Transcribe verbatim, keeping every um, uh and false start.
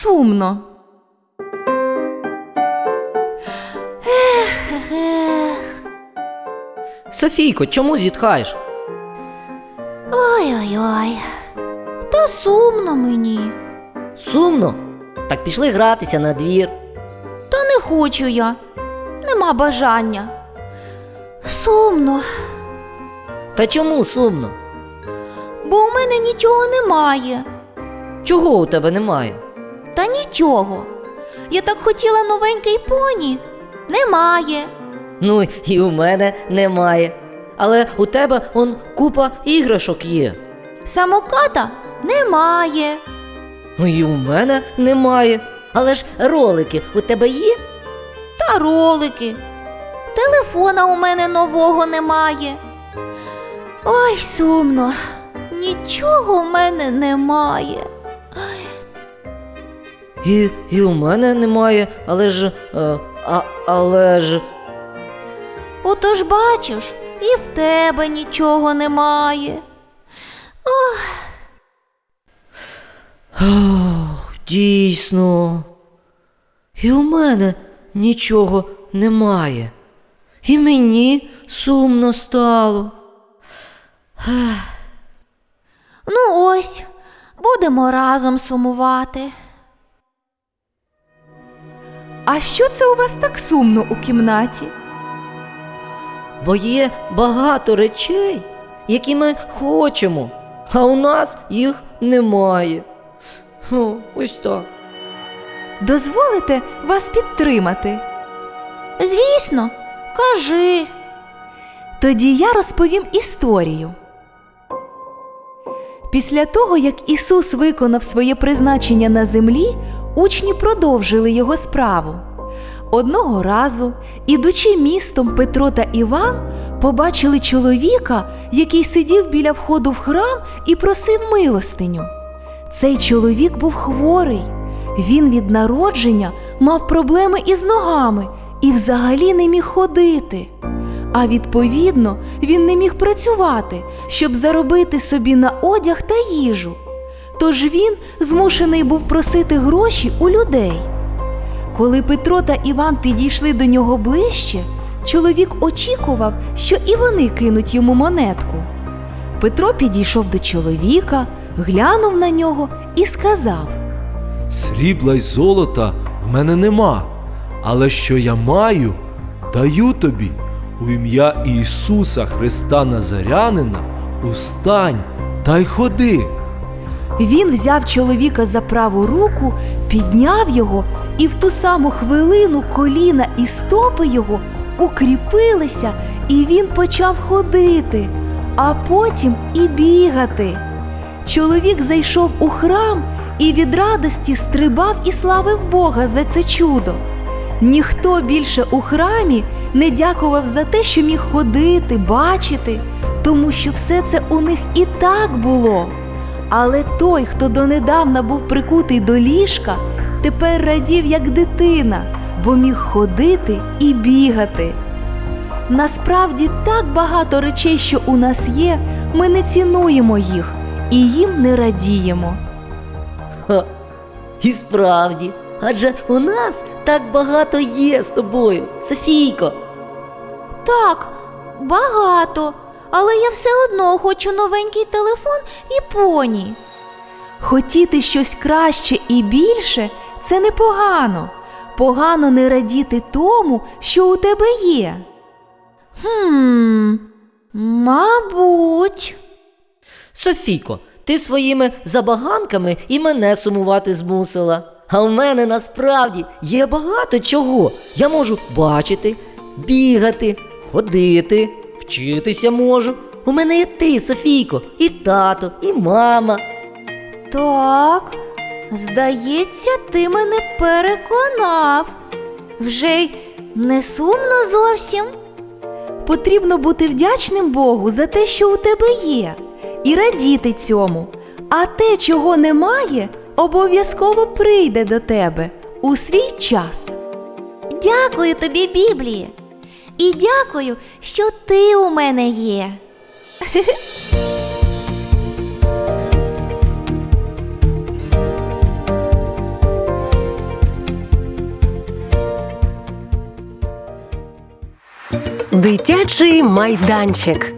сумно. Ех, ех. Софійко, чому зітхаєш? Ой-ой-ой. Та сумно мені. Сумно? Так пішли гратися на двір. Та не хочу я. Нема бажання. Сумно. Та чому сумно? Бо у мене нічого немає. Чого у тебе немає? Та нічого. Я так хотіла новенький поні. Немає. Ну, і у мене немає. Але у тебе он купа іграшок є. Самоката немає. Ну і у мене немає. Але ж ролики у тебе є? Та ролики. Телефона у мене нового немає. Ой, сумно. Нічого в мене немає. Ой. І, і у мене немає, але ж... Е, а, але ж... Отож бачиш, і в тебе нічого немає. Ох. Ох, дійсно. І у мене нічого немає. І мені сумно стало. Ну ось, будемо разом сумувати. А що це у вас так сумно у кімнаті? Бо є багато речей, які ми хочемо, а у нас їх немає. О, ось так. Дозволите вас підтримати? Звісно, кажи. Тоді я розповім історію. Після того, як Ісус виконав своє призначення на землі, учні продовжили його справу. Одного разу, ідучи містом, Петро та Іван побачили чоловіка, який сидів біля входу в храм і просив милостиню. Цей чоловік був хворий. Він від народження мав проблеми із ногами і взагалі не міг ходити. А відповідно, він не міг працювати, щоб заробити собі на одяг та їжу. Тож він змушений був просити гроші у людей. Коли Петро та Іван підійшли до нього ближче, чоловік очікував, що і вони кинуть йому монетку. Петро підійшов до чоловіка, глянув на нього і сказав: «Срібла й золота в мене нема, але що я маю, даю тобі. У ім'я Ісуса Христа Назарянина устань та й ходи». Він взяв чоловіка за праву руку, підняв його, і в ту саму хвилину коліна і стопи його укріпилися, і він почав ходити, а потім і бігати. Чоловік зайшов у храм і від радості стрибав і славив Бога за це чудо. Ніхто більше у храмі не дякував за те, що міг ходити, бачити, тому що все це у них і так було. Але той, хто донедавна був прикутий до ліжка, тепер радів як дитина, бо міг ходити і бігати. Насправді так багато речей, що у нас є, ми не цінуємо їх і їм не радіємо. Ха, і справді, адже у нас так багато є з тобою, Софійко. Так, багато, але я все одно хочу новенький телефон і поні. Хотіти щось краще і більше – це непогано. Погано не радіти тому, що у тебе є. Хм, мабуть. Софійко, ти своїми забаганками і мене сумувати змусила. А в мене насправді є багато чого. Я можу бачити, бігати, ходити, вчитися можу. У мене є ти, Софійко, і тато, і мама. Так, здається, ти мене переконав. Вже й не сумно зовсім. Потрібно бути вдячним Богу за те, що у тебе є, і радіти цьому. А те, чого немає, обов'язково прийде до тебе у свій час. Дякую тобі, Бібліє. І дякую, що ти у мене є. Дитячий майданчик.